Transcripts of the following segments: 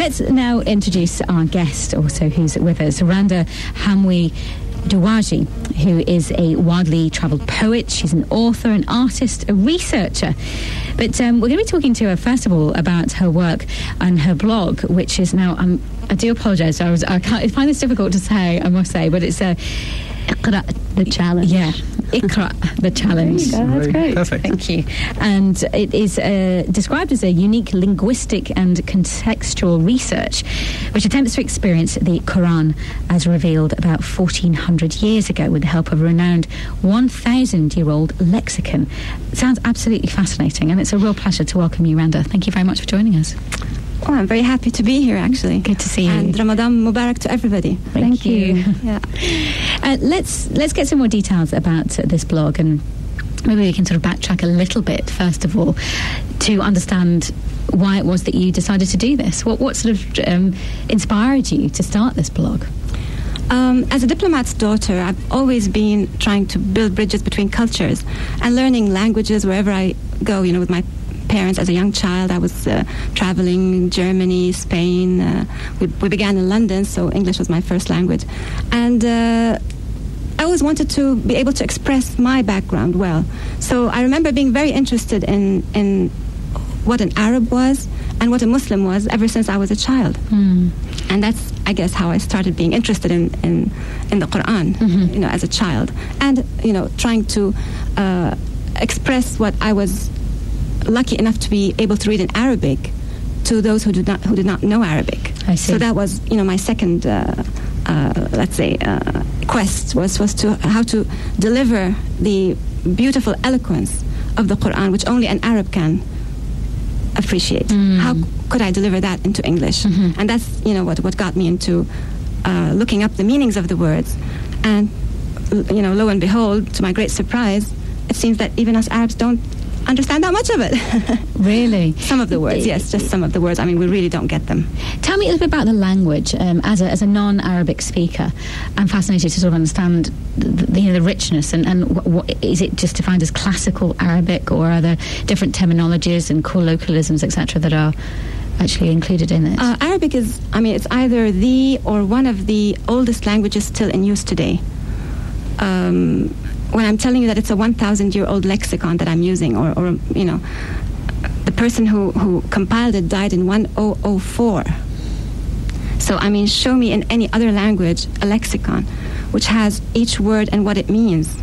Let's now introduce our guest also who's with us, Randa Hamwi Dawaji, who is a widely travelled poet. She's an author, an artist, a researcher. But we're going to be talking to her, first of all, about her work and her blog, which is now, I do apologise, I find this difficult to say, I must say, but it's Iqra the Challenge. Yeah, Iqra the Challenge. There you go, that's great. Perfect. Thank you. And it is described as a unique linguistic and contextual research which attempts to experience the Quran as revealed about 1400 years ago with the help of a renowned 1,000-year-old lexicon. It sounds absolutely fascinating, and it's a real pleasure to welcome you, Randa. Thank you very much for joining us. Oh, I'm very happy to be here, actually. Good to see you. And Ramadan Mubarak to everybody. Thank you. Yeah. Let's get some more details about this blog, and maybe we can sort of backtrack a little bit, first of all, to understand why it was that you decided to do this. What sort of inspired you to start this blog? As a diplomat's daughter, I've always been trying to build bridges between cultures and learning languages wherever I go, with my parents. As a young child, I was traveling Germany, Spain. We began in London, so English was my first language. And I always wanted to be able to express my background well. So I remember being very interested in what an Arab was and what a Muslim was ever since I was a child. And that's, I guess, how I started being interested in the Quran, as a child. And, trying to express what I was lucky enough to be able to read in Arabic to those who did not know Arabic. I see. So that was, my second, quest was to how to deliver the beautiful eloquence of the Quran, which only an Arab can appreciate. How could I deliver that into English? And that's, what got me into looking up the meanings of the words. And, lo and behold, to my great surprise, it seems that even us Arabs don't understand that much of it. Really? Some of the words, yes, just some of the words. I mean, we really don't get them. Tell me a little bit about the language. As a non-Arabic speaker, I'm fascinated to sort of understand the richness and what is it just defined as classical Arabic, or are there different terminologies and colloquialisms, etc., that are actually included in it? Arabic is, it's either the or one of the oldest languages still in use today. When I'm telling you that it's a 1,000-year-old lexicon that I'm using, or the person who compiled it died in 1004. So, show me in any other language a lexicon which has each word and what it means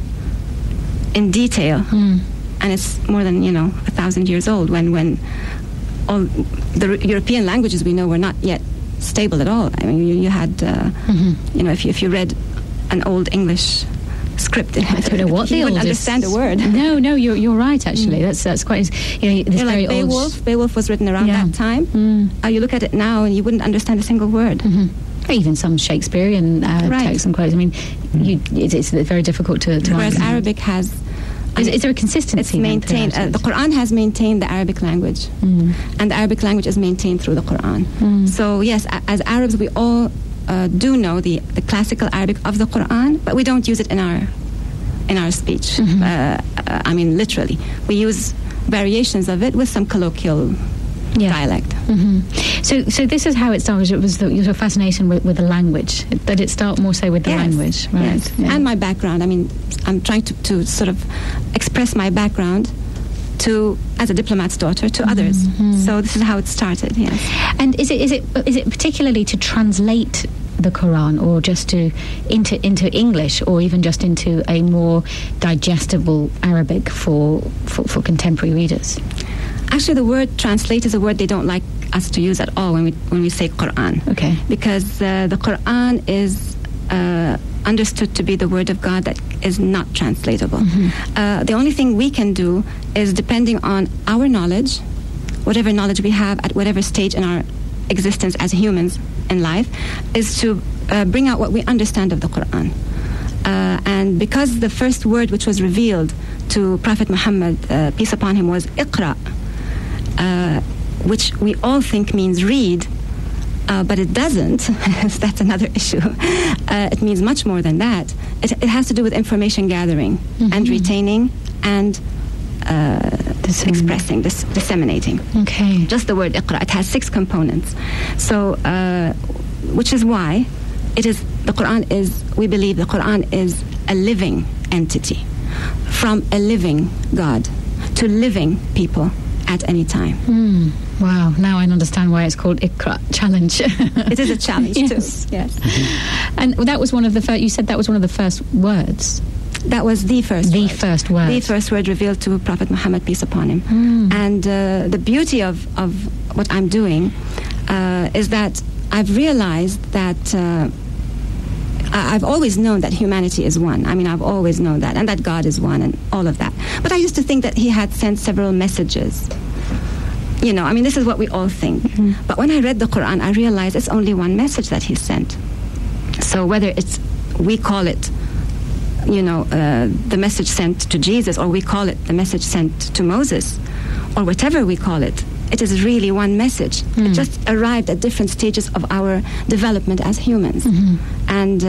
in detail. And it's more than, 1,000 years old, when all the European languages we know were not yet stable at all. You had, if you read an old English script, I don't know what you wouldn't understand a word. No, you're right. Actually, that's quite. This very like Beowulf. old. Beowulf was written around that time. You look at it now, and you wouldn't understand a single word. Even some Shakespearean texts and quotes. It's very difficult to Whereas understand. Arabic has. Is there a consistency? It's maintained. The Quran has maintained the Arabic language, and the Arabic language is maintained through the Quran. So yes, as Arabs, we all do know the classical Arabic of the Quran, but we don't use it in our speech. Literally, we use variations of it with some colloquial dialect. So this is how it started. It was your fascination with the language. Did it start more so with the language? Right. Yes. Yeah. And my background. I'm trying to sort of express my background as a diplomat's daughter to others. So this is how it started. Yes. And is it particularly to translate the Quran, or just into English, or even just into a more digestible Arabic for contemporary readers? Actually, the word translate is a word they don't like us to use at all when we say Quran. Okay. Because the Quran is understood to be the word of God that is not translatable. The only thing we can do is, depending on our knowledge, whatever knowledge we have at whatever stage in our existence as humans in life, is to bring out what we understand of the Quran. And because the first word which was revealed to Prophet Muhammad, peace upon him, was Iqra, which we all think means read, but it doesn't. That's another issue. It means much more than that. It has to do with information gathering and retaining and expressing, disseminating. Okay. Just the word Iqra. It has 6 components. So, which is why we believe the Quran is a living entity, from a living God to living people at any time. Wow, now I understand why it's called Iqra Challenge. It is a challenge too. Yes. And that was one of the first, you said that was one of the first words. That was the first word. First word. The first word revealed to Prophet Muhammad, peace upon him. And the beauty of what I'm doing is that I've realized that I've always known that humanity is one. I mean, I've always known that, and that God is one, and all of that. But I used to think that he had sent several messages. You know, I mean, this is what we all think. But when I read the Quran, I realized it's only one message that he sent. So whether we call it, you know, the message sent to Jesus, or we call it the message sent to Moses, or whatever we call it, it is really one message. It just arrived at different stages of our development as humans. And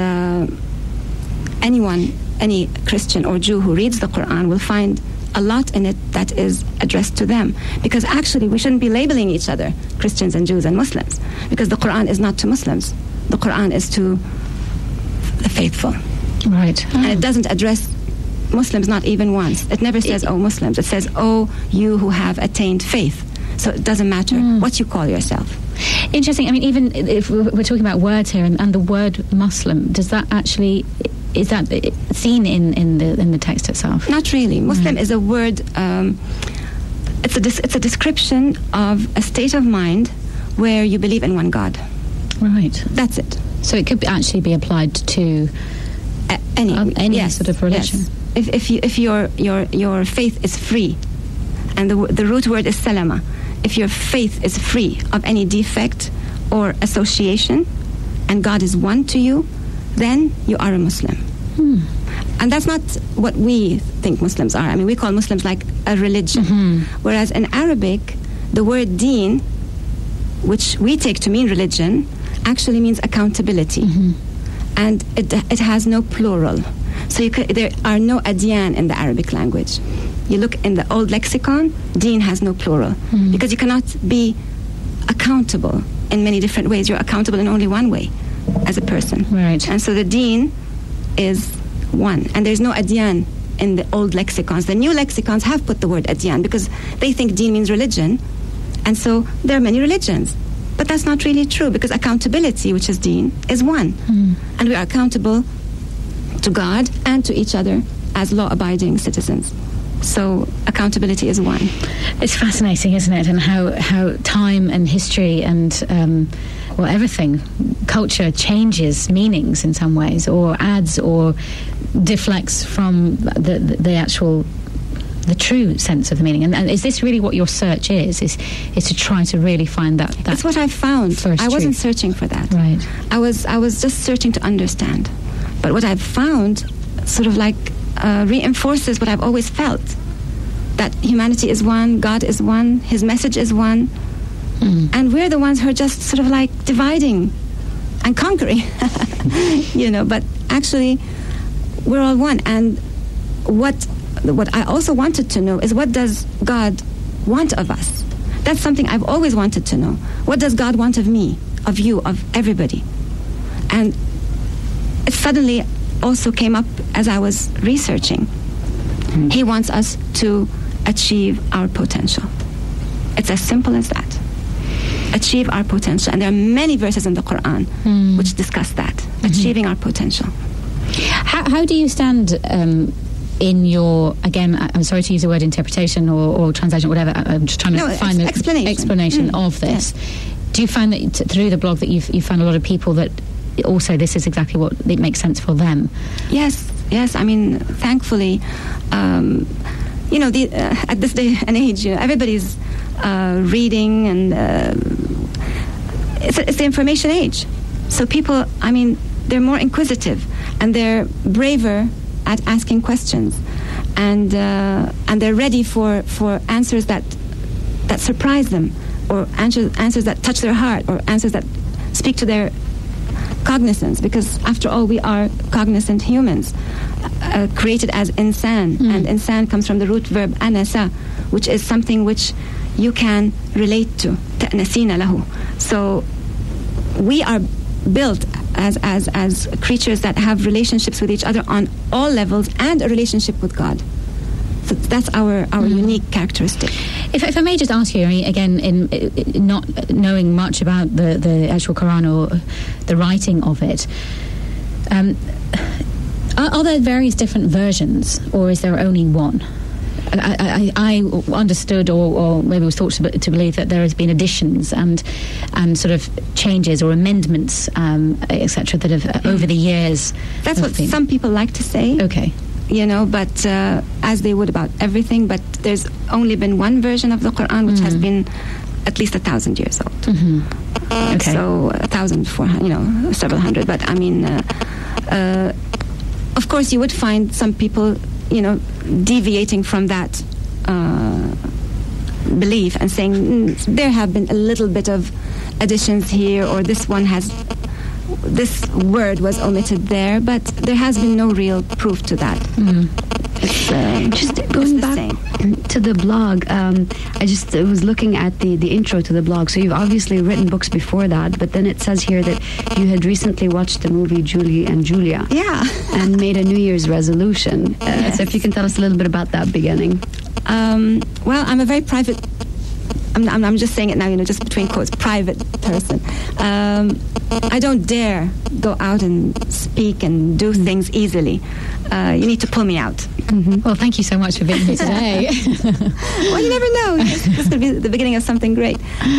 any Christian or Jew who reads the Quran will find a lot in it that is addressed to them. Because actually we shouldn't be labeling each other, Christians and Jews and Muslims, because the Quran is not to Muslims. The Quran is to the faithful. Right. And it doesn't address Muslims, not even once. It never says, oh, Muslims. It says, oh, you who have attained faith. So it doesn't matter what you call yourself. Interesting. I mean, even if we're talking about words here, and the word Muslim, is that seen in the text itself? Not really. Muslim is a word. It's a description of a state of mind where you believe in one God. Right. That's it. So it could actually be applied to any yes, sort of religion. Yes. If your faith is free, and the root word is salama. If your faith is free of any defect or association, and God is one to you, then you are a Muslim. And that's not what we think Muslims are. I mean, we call Muslims like a religion. Whereas in Arabic, the word deen, which we take to mean religion, actually means accountability. And it has no plural. So there are no adyan in the Arabic language. You look in the old lexicon, deen has no plural. Because you cannot be accountable in many different ways. You're accountable in only one way as a person. Right. And so the deen is one. And there's no adyan in the old lexicons. The new lexicons have put the word adyan because they think deen means religion. And so there are many religions. But that's not really true, because accountability, which is deen, is one. And we are accountable to God and to each other as law-abiding citizens. So accountability is one. It's fascinating, isn't it? And how time and history and everything, culture changes meanings in some ways, or adds or deflects from the actual, the true sense of the meaning. And is this really what your search is to try to really find that That's what I found. I wasn't searching for that. Right. I was just searching to understand. But what I've found sort of like reinforces what I've always felt, that humanity is one, God is one, his message is one, and we're the ones who are just sort of like dividing and conquering, but actually we're all one. And what I also wanted to know is, what does God want of us? That's something I've always wanted to know. What does God want of me, of you, of everybody? And it suddenly also came up as I was researching. He wants us to achieve our potential. It's as simple as that. Achieve our potential. And there are many verses in the Quran which discuss that, achieving our potential. How do you stand in your, again, I'm sorry to use the word interpretation or translation, whatever, I'm just trying to find the explanation of this. Yes. Do you find that through the blog that you've found a lot of people that also this is exactly what it makes sense for them? Yes. I mean, thankfully, at this day and age, everybody's reading, and it's the information age. So people, I mean, they're more inquisitive, and they're braver at asking questions, and they're ready for answers that surprise them, or answers that touch their heart, or answers that speak to their cognizance, because after all we are cognizant humans, created as insan, and insan comes from the root verb anasa, which is something which you can relate to. Ta'nasina lahu. So we are built as creatures that have relationships with each other on all levels, and a relationship with God. So that's our unique characteristic. If I may just ask you, I mean, again, in not knowing much about the actual Quran or the writing of it, are there various different versions, or is there only one? I understood, or maybe was thought to believe, that there has been additions and sort of changes or amendments, etc., that have over the years. That's what some people like to say. Okay. You know, but as they would about everything. But there's only been one version of the Quran which has been at least 1,000 years old. Okay. So 1,400, you know, several hundred. But I mean, of course, you would find some people, you know, deviating from that belief and saying there have been a little bit of additions here, or this this word was omitted there, but there has been no real proof to that. Just going back to the blog, I was looking at the intro to the blog. So you've obviously written books before that, but then it says here that you had recently watched the movie Julie and Julia. Yeah. And made a New Year's resolution. Yes. So if you can tell us a little bit about that beginning. Well, I'm a very private, I'm just saying it now, you know, just between quotes, private person. I don't dare go out and speak and do things easily. You need to pull me out. Well, thank you so much for being here today. Well, you never know. This could be the beginning of something great.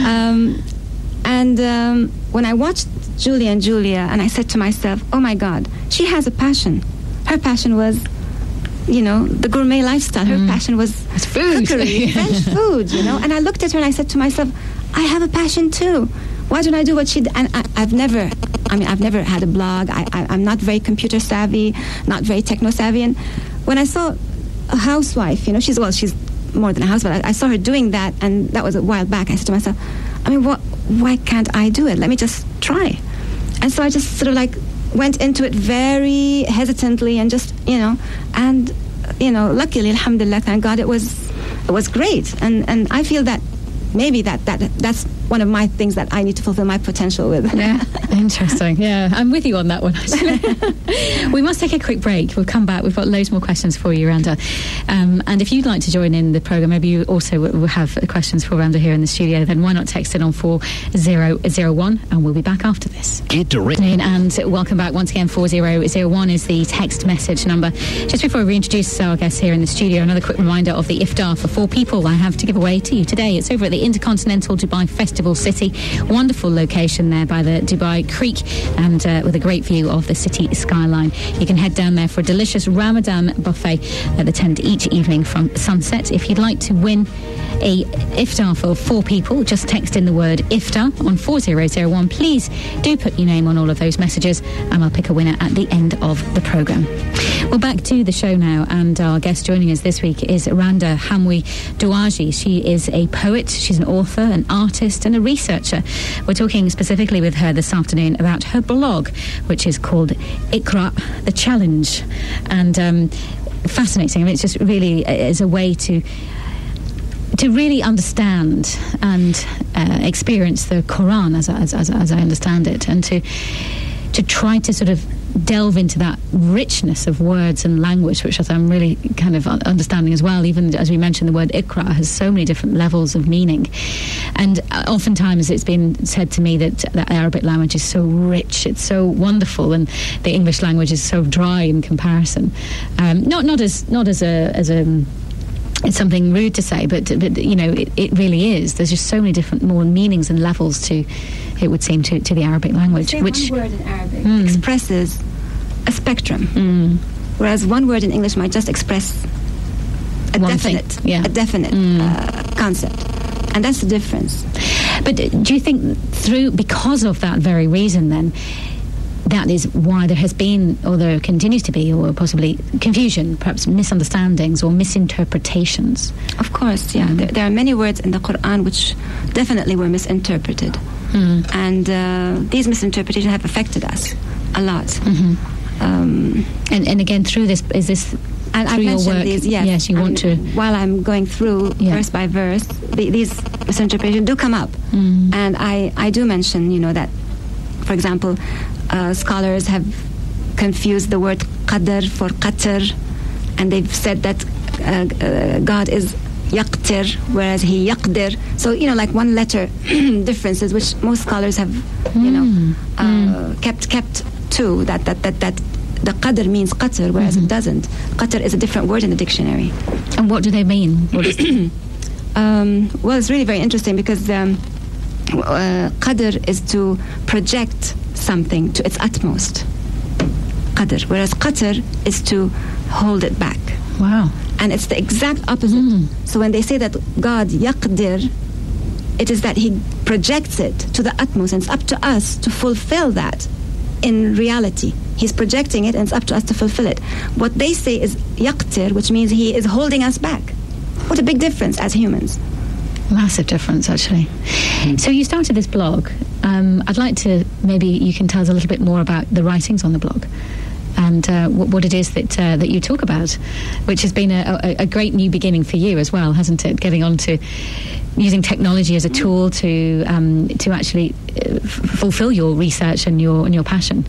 And when I watched Julie and Julia, and I said to myself, oh my God, she has a passion. Her passion was, you know, the gourmet lifestyle. Her passion was food. Cookery, French food, you know. And I looked at her and I said to myself, I have a passion too. Why don't I do what she did? And I've never had a blog. I'm not very computer savvy, not very techno savvy. And when I saw a housewife, you know, she's more than a housewife. I saw her doing that, and that was a while back. I said to myself, I mean, why can't I do it? Let me just try. And so I just sort of like went into it very hesitantly, and just, you know, and, you know, luckily, alhamdulillah, thank God, it was great. And I feel that maybe that's one of my things that I need to fulfill my potential with. Yeah, interesting. Yeah, I'm with you on that one, actually. We must take a quick break. We'll come back. We've got loads more questions for you, Randa. And if you'd like to join in the programme, maybe you also will have questions for Randa here in the studio, then why not text it on 4001, and we'll be back after this. Get direct. And welcome back once again. 4001 is the text message number. Just before we introduce our guests here in the studio, another quick reminder of the iftar for 4 people I have to give away to you today. It's over at the Intercontinental Dubai Festival City. Wonderful location there by the Dubai Creek, and with a great view of the city skyline. You can head down there for a delicious Ramadan buffet attended each evening from sunset. If you'd like to win a iftar for 4 people, just text in the word iftar on 4001. Please do put your name on all of those messages, and I'll pick a winner at the end of the programme. Well, back to the show now, and our guest joining us this week is Randa Hamwi Douaji. She is a poet, she's an author, an artist, and a researcher. We're talking specifically with her this afternoon about her blog, which is called Iqra, The Challenge. And fascinating. I mean, it's just really is a way to really understand and experience the Quran as I understand it, and to try to sort of delve into that richness of words and language, which I'm really kind of understanding as well. Even as we mentioned, the word Iqra has so many different levels of meaning, and oftentimes it's been said to me that the Arabic language is so rich, it's so wonderful, and the English language is so dry in comparison. Not as a it's something rude to say, but you know, it really is. There's just so many different more meanings and levels to, it would seem, to the Arabic language. Which one word in Arabic expresses a spectrum, whereas one word in English might just express a definite concept, and that's the difference. But do you think because of that very reason, then, that is why there has been, or there continues to be, or possibly confusion, perhaps misunderstandings or misinterpretations? Of course, yeah. There are many words in the Quran which definitely were misinterpreted. And these misinterpretations have affected us a lot. And again, through this, is this and through I your mentioned work? these, yes. Yes, you want to. While I'm going through verse by verse, these misinterpretations do come up. And I do mention, that, for example, scholars have confused the word qadr for qatr, and they've said that God is yaqtir, whereas he yaqdir. So, like one letter differences, which most scholars have, kept to, that the qadr means qatr, whereas it doesn't. Qatr is a different word in the dictionary. And what do they mean? What is well, it's really very interesting because qadr is to project something to its utmost. Qadr, whereas qatr is to hold it back. Wow. And it's the exact opposite. So when they say that God yaqdir, it is that he projects it to the utmost, and it's up to us to fulfill that in reality. He's projecting it, and it's up to us to fulfill it. What they say is yaqtir, which means he is holding us back. What a big difference as humans. Massive difference, actually. So you started this blog. I'd like to, maybe you can tell us a little bit more about the writings on the blog and what it is that you talk about, which has been a great new beginning for you as well, hasn't it? Getting on to using technology as a tool to actually fulfill your research and your passion.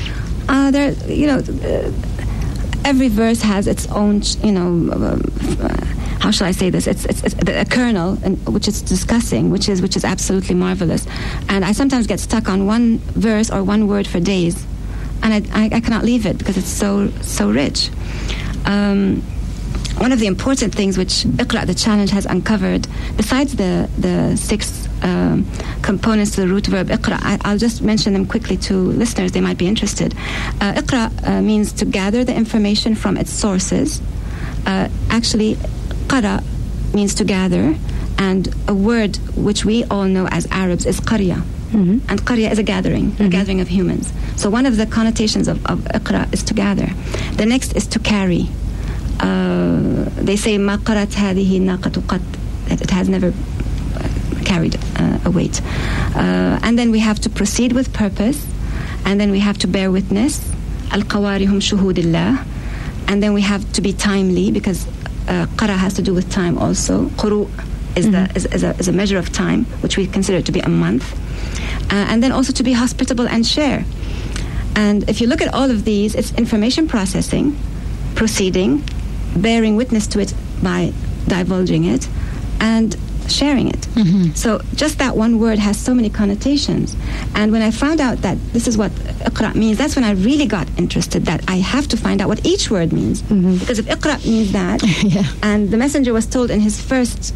Every verse has its own, how shall I say this? It's a kernel, which it's discussing, which is absolutely marvelous. And I sometimes get stuck on one verse or one word for days, and I cannot leave it because it's so rich. One of the important things which Iqra the Challenge has uncovered, besides the 6 components to the root verb Iqra, I'll just mention them quickly to listeners, they might be interested. Iqra means to gather the information from its sources. Actually, qara means to gather, and a word which we all know as Arabs is qarya. And qarya is a gathering of humans. So one of the connotations of Iqra is to gather. The next is to carry. They say ma qarat hadihi naqatu qat, that it has never carried a weight. And then we have to proceed with purpose, and then we have to bear witness, al-qawarihum shuhudillah, and then we have to be timely, because qara has to do with time also. Quru is a measure of time, which we consider to be a month. And then also to be hospitable and share. And if you look at all of these, it's information processing, proceeding, bearing witness to it by divulging it, and sharing it. So just that one word has so many connotations. And when I found out that this is what Iqra means, that's when I really got interested, that I have to find out what each word means. Because if Iqra means that, and the messenger was told in his first,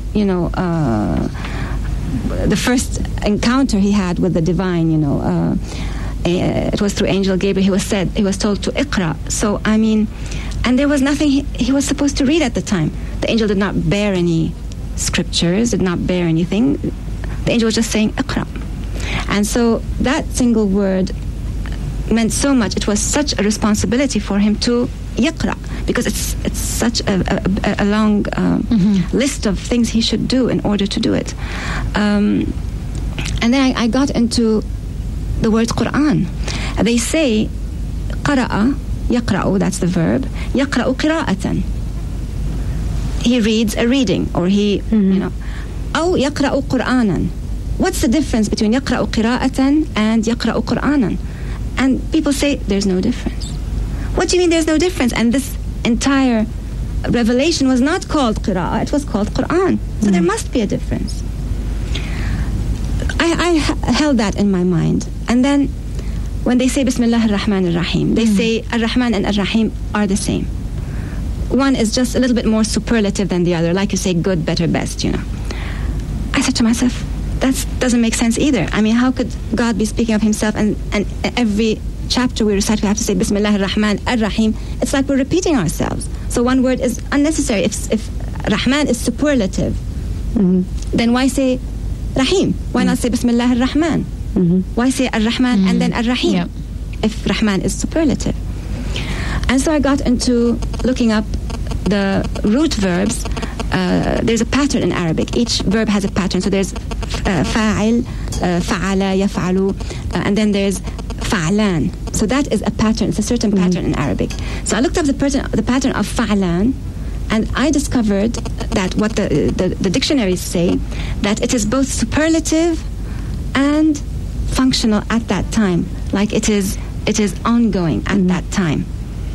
the first encounter he had with the divine, it was through Angel Gabriel, he was told to Iqra. So, and there was nothing he was supposed to read at the time. The angel did not bear any scriptures, did not bear anything. The angel was just saying Iqra. And so that single word meant so much. It was such a responsibility for him to yaqra, because it's such a long list of things he should do in order to do it. And then I got into the word Quran. They say qara'a, yaqra'u, that's the verb, yaqra'u qira'atan. He reads a reading, or he, أو يقرأ قرآنا. What's the difference between يقرأ قراءة and يقرأ قرآنا? And people say there's no difference. What do you mean there's no difference? And this entire revelation was not called qira'ah, it was called Quran. So there must be a difference. I held that in my mind. And then when they say Bismillah ar-Rahman ar-Rahim, they say ar-Rahman and ar-Rahim are the same. One is just a little bit more superlative than the other, like you say good, better, best, I said to myself, that doesn't make sense either. How could God be speaking of himself, and every chapter we recite we have to say Bismillah ar-Rahman ar-Rahim? It's like we're repeating ourselves. So one word is unnecessary. If Rahman is superlative, then why say Rahim? Why not say Bismillah ar-Rahman? Why say ar-Rahman and then ar-Rahim if Rahman is superlative? And so I got into looking up the root verbs. There's a pattern in Arabic. Each verb has a pattern. So there's fa'il, fa'ala, yaf'alu, and then there's fa'lan. So that is a pattern. It's a certain pattern in Arabic. So I looked up the pattern of fa'lan, and I discovered that what the dictionaries say, that it is both superlative and functional at that time. Like it is ongoing at that time.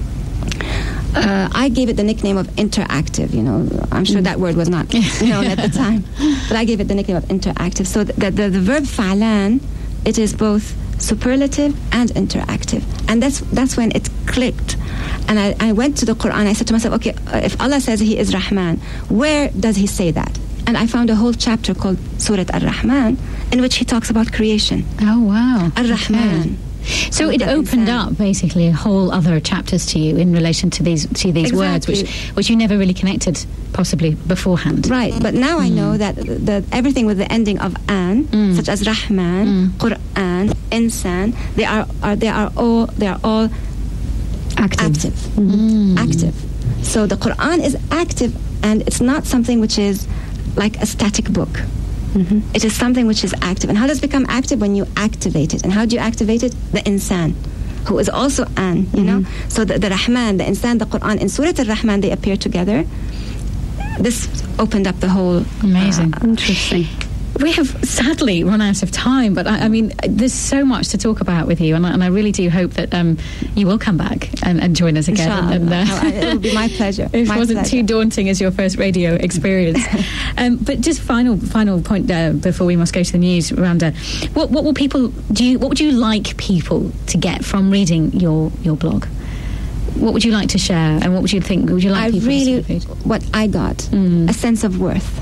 I gave it the nickname of interactive. I'm sure that word was not known at the time, but I gave it the nickname of interactive. So the verb fa'lan, it is both superlative and interactive, and that's when it clicked. And I went to the Quran. I said to myself, okay, if Allah says He is Rahman, where does He say that? And I found a whole chapter called Surat Ar-Rahman, in which He talks about creation. Oh wow, Ar-Rahman. Okay. So it opened up basically a whole other chapters to you in relation to these exactly. words, which you never really connected possibly beforehand. Right, but now I know that everything with the ending of an, such as Rahman, Quran, Insan, they are all active. Active. So the Quran is active, and it's not something which is like a static book. It is something which is active. And how does it become active? When you activate it. And how do you activate it? The insan, who is also an, So the Rahman, the insan, the Quran, in Surah Al-Rahman, they appear together. This opened up the whole... Amazing. Interesting. We have sadly run out of time, but I mean, there's so much to talk about with you, and I really do hope that you will come back and join us again. It will be my pleasure. It wasn't too daunting as your first radio experience. But just final point before we must go to the news, Randa. What will people what would you like people to get from reading your blog? What would you like to share, and what would you think? Would you like people to read? What I got, a sense of worth.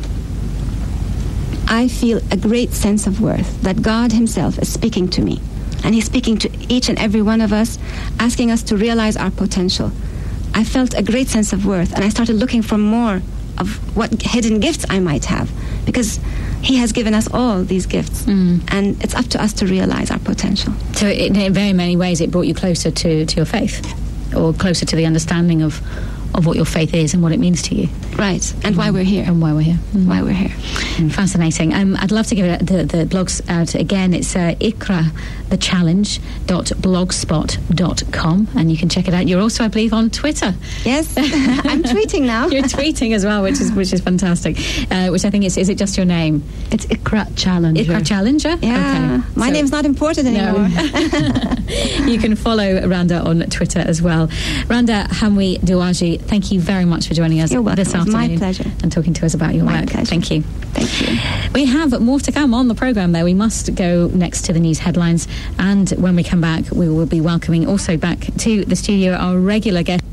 I feel a great sense of worth that God Himself is speaking to me. And He's speaking to each and every one of us, asking us to realize our potential. I felt a great sense of worth, and I started looking for more of what hidden gifts I might have, because He has given us all these gifts, and it's up to us to realize our potential. So in very many ways it brought you closer to your faith, or closer to the understanding of what your faith is and what it means to you. Right, and why we're here. And why we're here. Why we're here. Fascinating. I'd love to give the blogs out again. It's iqrathechallenge.blogspot.com, and you can check it out. You're also, I believe, on Twitter. Yes, I'm tweeting now. You're tweeting as well, which is fantastic. Which I think is it just your name? It's Iqra Challenger. Iqra Challenger? Yeah. Okay. My name's not important anymore. No. You can follow Randa on Twitter as well. Randa Hamwi Dawaji, thank you very much for joining us this afternoon. My pleasure. And talking to us about your work. Pleasure. Thank you. Thank you. We have more to come on the programme, though. We must go next to the news headlines, and when we come back, we will be welcoming also back to the studio our regular guest.